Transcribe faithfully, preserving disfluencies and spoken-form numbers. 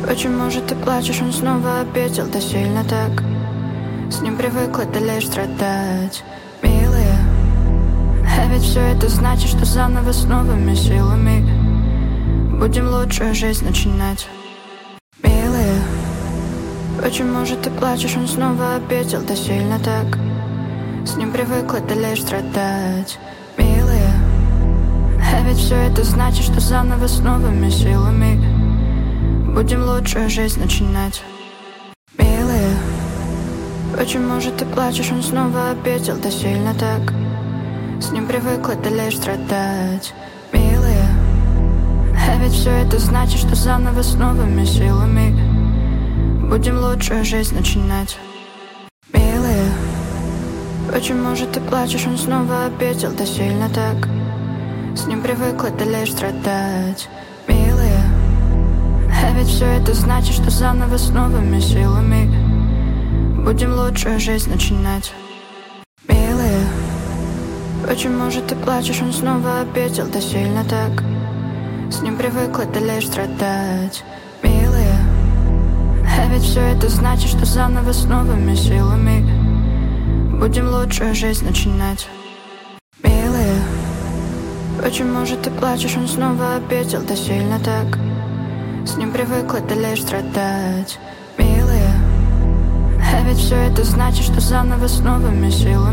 Почему же ты плачешь, он снова обидел, да сильно так. С ним привыкла ты лишь страдать, милая. А ведь все это значит, что заново с новыми силами будем лучшую жизнь начинать, милая. Почему же ты плачешь, он снова обидел, да сильно так. С ним привыкла ты лишь страдать, милая. А ведь все это значит, что заново с новыми силами будем лучшую жизнь начинать, милая. Почему же ты плачешь, он снова обидел, да сильно так. С ним привыкла ты лишь страдать, милая. А ведь все это значит, что заново с новыми силами будем лучшую жизнь начинать, милая. Почему же ты плачешь, он снова обидел, да сильно так. С ним привыкла ты лишь страдать, милая. А ведь все это значит, что заново с новыми силами будем лучшую жизнь начинать, милая. Почему же ты плачешь, он снова обидел, да сильно так. С ним привыкла ты лишь страдать, милая. А ведь все это значит, что заново с новыми силами будем лучшую жизнь начинать, милая. Почему же ты плачешь, он снова обидел, да сильно так. С ним привыкла ты лишь страдать, милая. А ведь все это значит, что заново с новыми силами